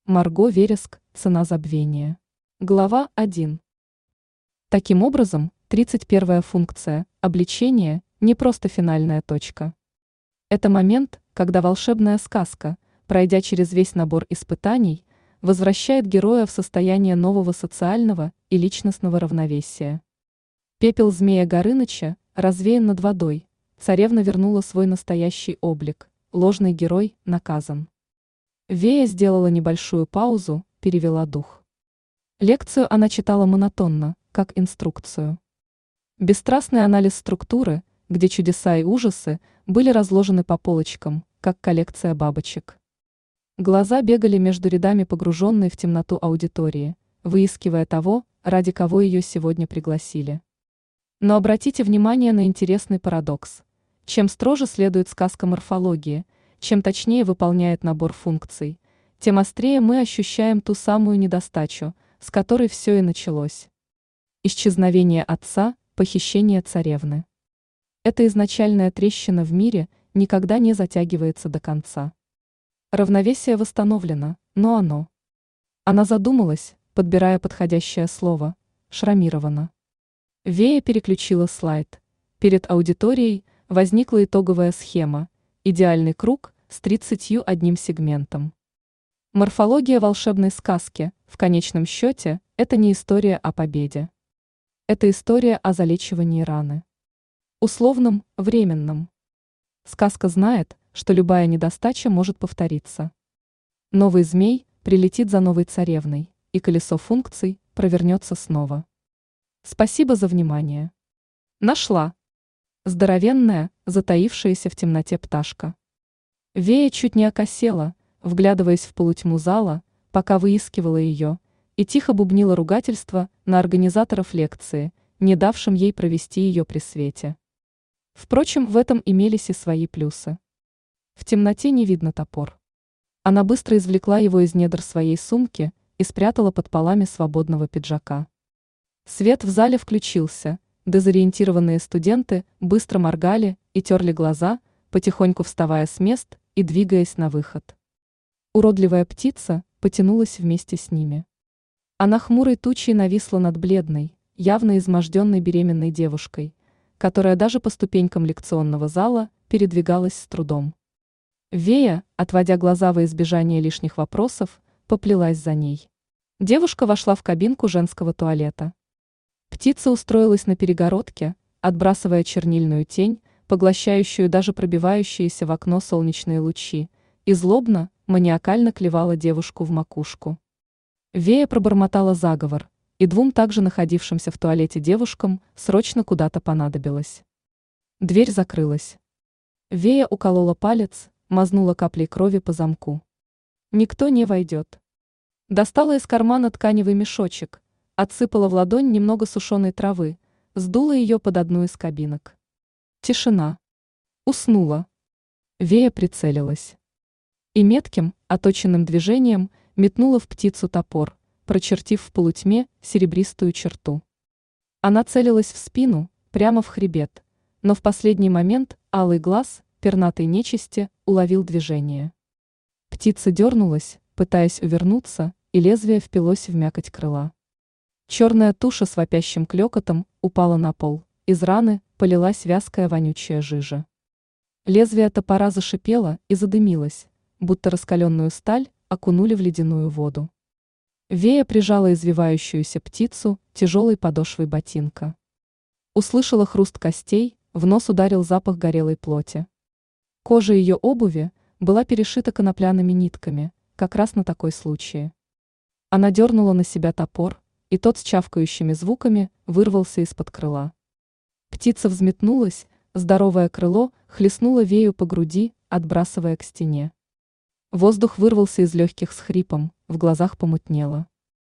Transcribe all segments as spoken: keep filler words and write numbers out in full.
Марго Вереск. Цена забвения. Глава один. Таким образом, тридцать первая функция – обличение – не просто финальная точка. Это момент, когда волшебная сказка, пройдя через весь набор испытаний, возвращает героя в состояние нового социального и личностного равновесия. Пепел змея Горыныча развеян над водой, царевна вернула свой настоящий облик, ложный герой наказан. Вея сделала небольшую паузу, перевела дух. Лекцию она читала монотонно, как инструкцию. Бесстрастный анализ структуры, где чудеса и ужасы были разложены по полочкам, как коллекция бабочек. Глаза бегали между рядами погруженной в темноту аудитории, выискивая того, ради кого ее сегодня пригласили. Но обратите внимание на интересный парадокс. Чем строже следует сказка морфологии, чем точнее выполняет набор функций, тем острее мы ощущаем ту самую недостачу, с которой все и началось. Исчезновение отца, похищение царевны. Эта изначальная трещина в мире никогда не затягивается до конца. Равновесие восстановлено, но оно. Она задумалась, подбирая подходящее слово, шрамировано. Вея переключила слайд. Перед аудиторией возникла итоговая схема, идеальный круг с тридцатью одним сегментом. Морфология волшебной сказки, в конечном счете, это не история о победе. Это история о залечивании раны. Условном, временном. Сказка знает, что любая недостача может повториться. Новый змей прилетит за новой царевной, и колесо функций провернется снова. Спасибо за внимание. Нашла. Здоровенная, затаившаяся в темноте пташка. Вея чуть не окосела, вглядываясь в полутьму зала, пока выискивала ее, и тихо бубнила ругательство на организаторов лекции, не давшим ей провести ее при свете. Впрочем, в этом имелись и свои плюсы. В темноте не видно топор. Она быстро извлекла его из недр своей сумки и спрятала под полами свободного пиджака. Свет в зале включился, дезориентированные студенты быстро моргали и терли глаза, потихоньку вставая с мест и двигаясь на выход. Уродливая птица потянулась вместе с ними. Она хмурой тучей нависла над бледной, явно изможденной беременной девушкой, которая даже по ступенькам лекционного зала передвигалась с трудом. Вея, отводя глаза во избежание лишних вопросов, поплелась за ней. Девушка вошла в кабинку женского туалета. Птица устроилась на перегородке, отбрасывая чернильную тень, поглощающую даже пробивающиеся в окно солнечные лучи, и злобно, маниакально клевала девушку в макушку. Вея пробормотала заговор, и двум также находившимся в туалете девушкам срочно куда-то понадобилось. Дверь закрылась. Вея уколола палец, мазнула каплей крови по замку. Никто не войдет. Достала из кармана тканевый мешочек, отсыпала в ладонь немного сушеной травы, сдула ее под одну из кабинок. Тишина. Уснула. Вея прицелилась. И метким, оточенным движением метнула в птицу топор, прочертив в полутьме серебристую черту. Она целилась в спину, прямо в хребет, но в последний момент алый глаз пернатой нечисти уловил движение. Птица дернулась, пытаясь увернуться, и лезвие впилось в мякоть крыла. Черная туша с вопящим клёкотом упала на пол, из раны полилась вязкая вонючая жижа. Лезвие топора зашипело и задымилось, будто раскаленную сталь окунули в ледяную воду. Вея прижала извивающуюся птицу тяжелой подошвой ботинка. Услышала хруст костей, в нос ударил запах горелой плоти. Кожа ее обуви была перешита конопляными нитками, как раз на такой случай. Она дернула на себя топор, и тот с чавкающими звуками вырвался из-под крыла. Птица взметнулась, здоровое крыло хлестнуло Вею по груди, отбрасывая к стене. Воздух вырвался из легких с хрипом, в глазах помутнело.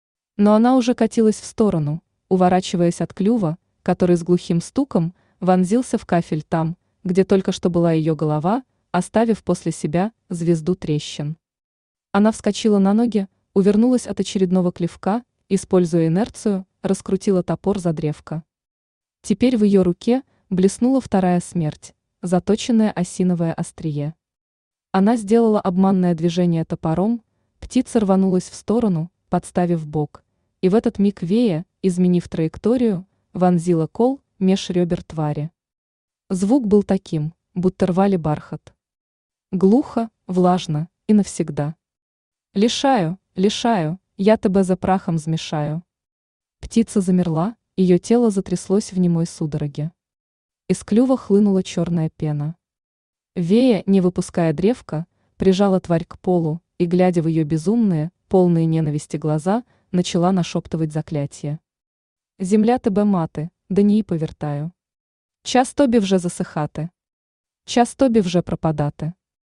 Но она уже катилась в сторону, уворачиваясь от клюва, который с глухим стуком вонзился в кафель там, где только что была ее голова, оставив после себя звезду трещин. Она вскочила на ноги, увернулась от очередного клевка, используя инерцию, раскрутила топор за древко. Теперь в ее руке блеснула вторая смерть, заточенное осиновое острие. Она сделала обманное движение топором, Птица рванулась в сторону, подставив бок, и в этот миг Вея, изменив траекторию, вонзила кол меж ребер твари. Звук был таким, будто рвали бархат. Глухо, влажно и навсегда. «Лишаю, лишаю, я тебя за прахом змешаю». Птица замерла, ее тело затряслось в немой судороге. Из клюва хлынула черная пена. Вея, не выпуская древка, прижала тварь к полу и, глядя в ее безумные, полные ненависти глаза, начала нашептывать заклятие. «Земля тебе мати, да не й повертаю. Час тобі вже засихати. Час тобі вже пропадати».